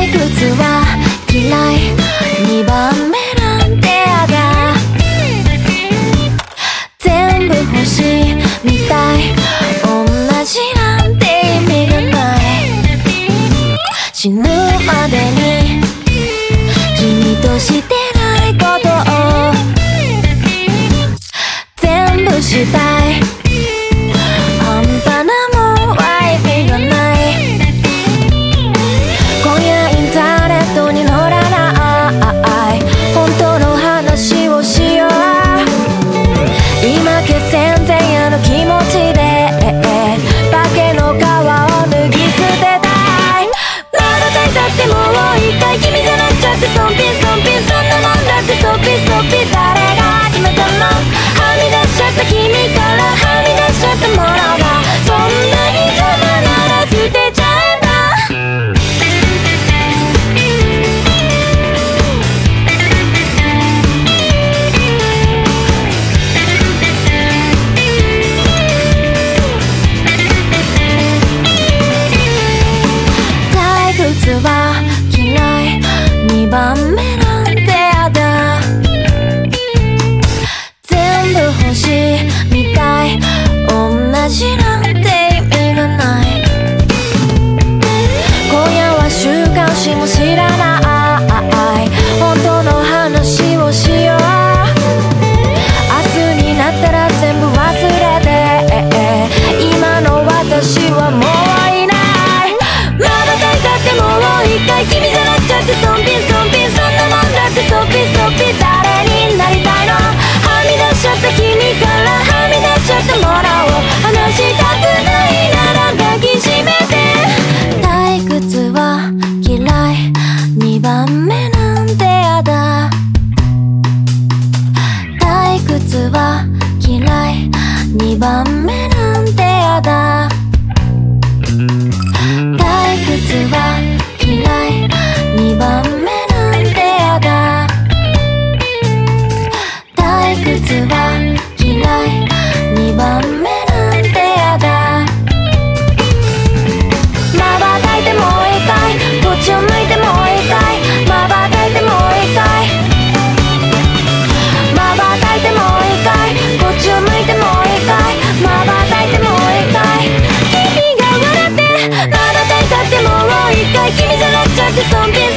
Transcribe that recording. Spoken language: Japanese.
退屈は嫌い、2番目なんてやだ。全部欲しいみたい、同じなんて意味がない。死ぬまでに君としてないことを全部したい。半端なもんは意味がない。今夜インターネットに載らない本当の話をしよう。今決戦前夜の気持ちで化けの皮を脱ぎ捨てたい。まだ抱いたってもう一回君じゃなっちゃってストンピンストンピン、そんなもんだってストッピンストッピン。誰が決めたの？はみ出しちゃった君からはみ出しちゃったものがそんなに邪魔なら捨てちゃえば。退屈は嫌い、2番目なんてやだ。全部欲しいみたい、同じなんて意味がない。今夜は週刊誌も知らない本当の話をしよう。明日になったら全部忘れて今の私はもういない。まだ抱いたってもう一回君じゃなっちゃってストンピンストンピン、そんなもんだってストッピンストッピン。誰になりたいの？はみ出しちゃった君からはみ出しちゃったものを話したくないなら抱きしめて。退屈は嫌い、2番目なんてやだ。退屈は嫌い、2番目なんてやだ。退屈は嫌い、2番目なんてやだ。退屈は嫌い、2番目なんてやだ。まばたいてもう一回、こっちを向いてもう一回、まばたいてもう一回、まばたいてもう一回、こっちを向いてもう一回、まばたいてもう一回。君が笑ってまばたいたってもう一回君じゃなくちゃってストンピン